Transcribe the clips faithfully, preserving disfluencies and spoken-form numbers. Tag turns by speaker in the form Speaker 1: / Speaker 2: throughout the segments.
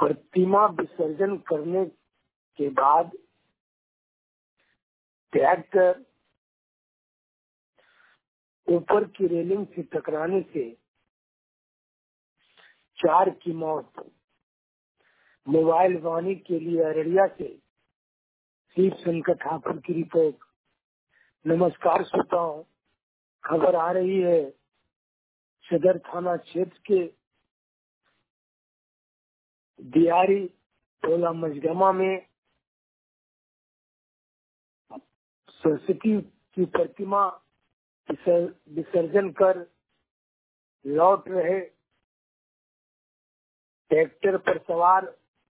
Speaker 1: प्रतिमा विसर्जन करने के बाद ट्रैक्टर ऊपर की रेलिंग से टकराने से चार की मौत। मोबाइल वाणी के लिए अररिया से शिव शंकर ठाकुर की रिपोर्ट। नमस्कार श्रोताओं, खबर आ रही है सदर थाना क्षेत्र के दियारी टोला मजगमा में सरस्वती की प्रतिमा विसर्जन कर लौट रहे ट्रैक्टर पर सवार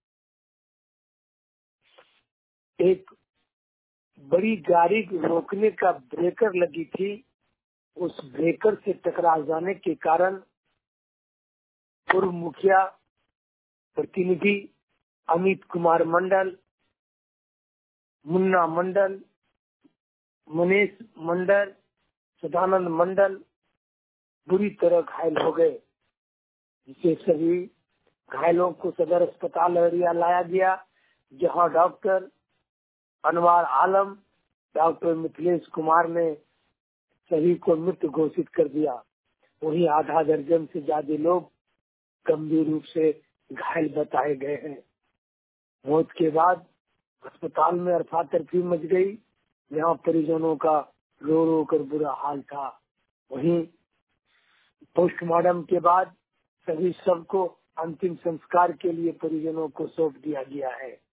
Speaker 1: एक बड़ी गाड़ी रोकने का ब्रेकर लगी थी। उस ब्रेकर से टकरा जाने के कारण पूर्व मुखिया प्रतिनिधि अमित कुमार मंडल, मुन्ना मंडल, मनीष मंडल, सदानंद मंडल बुरी तरह घायल हो गए, जिसे सभी घायलों को सदर अस्पताल अररिया लाया गया, जहां डॉक्टर अनवार आलम, डॉक्टर मिथिलेश कुमार ने सभी को मृत घोषित कर दिया। वहीं आधा दर्जन से ज्यादा लोग गंभीर रूप से घायल बताए गए हैं। मौत के बाद अस्पताल में अफरा-तफरी मच गई, जहां परिजनों का रो रो कर बुरा हाल था। वहीं पोस्टमार्टम के बाद सभी शव को अंतिम संस्कार के लिए परिजनों को सौंप दिया गया है।